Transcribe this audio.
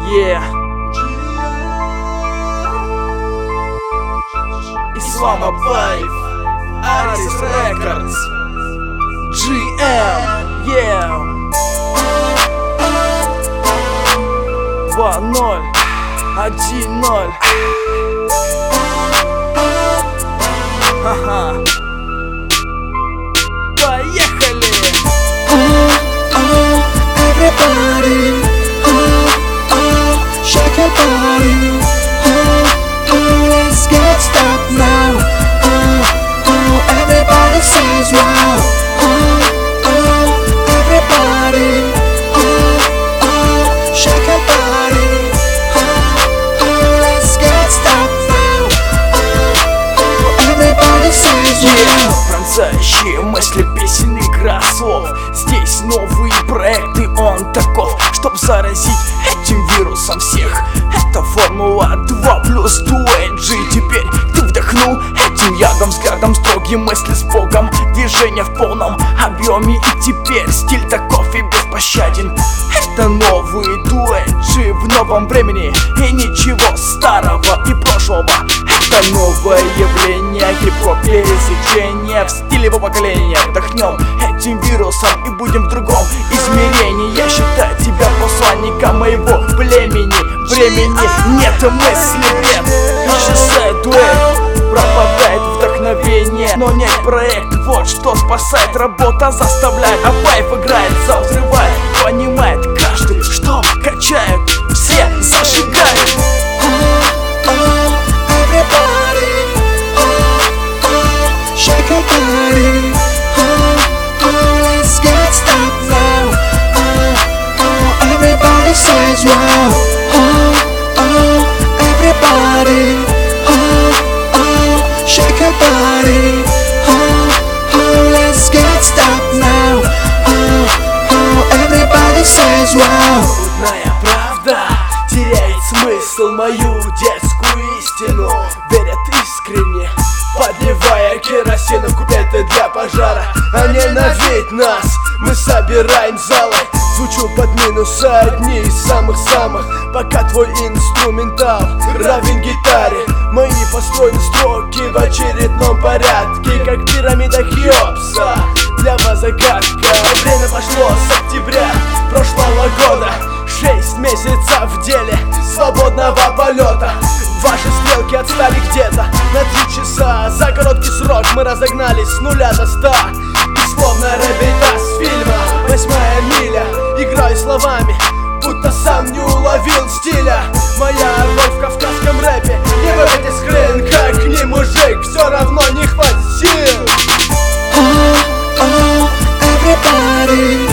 Yeah. Islamabad, Aris Records, GM, yeah. 2-0, 1-0. Ха-ха. Поехали! Everybody, shake your body. Let's get started now. Everybody says wow. Everybody, shake your body. Let's get started now. Everybody says wow. Пронзающие мысли, песен, игра слов. Здесь новые проекты, он таков, чтоб заразить этим вирусом всех. Это формула 2+2G. Теперь ты вдохнул этим ядом, взглядом строгие мысли с Богом, движение в полном объеме. И теперь стиль таков и беспощаден. Это новые 2G в новом времени, и ничего старого и прошлого. Это новое явление, хип-хоп пересечение в стиле его поколения. Вдохнем этим вирусом и будем в другом измерении. Я считаю тебя посланником моего племени. Времени нет, мысли нет. Исчезает дуэль, пропадает вдохновение, но нет проект, вот что спасает. Работа заставляет, а вайф играет, зал взрывает. Понимает каждый, что качает, все зажигают. Shake your body, let's get started now. Everybody says wow. Everybody, shake your body, let's get started now. Everybody says wow. Трудная правда теряет смысл, мою детскую истину верят искренне, подливая керосин в куплеты для пожара. А ненавидеть нас мы собираем залы. Звучу под минус одни из самых-самых, пока твой инструментал равен гитаре. Мои построены строки в очередном порядке, как пирамида Хеопса. Для вас загадка. Время пошло с октября прошлого года. 6 месяцев в деле свободного полета. Ваши стрелки отстали где-то на 3 часа. За короткий срок мы разогнались с 0 до 100. И словно ребята с фильма «Восьмая миля» играю словами, будто сам не уловил стиля. Моя роль в кавказском рэпе не вырвать из хрен, как не мужик, все равно не хватит сил. Everybody,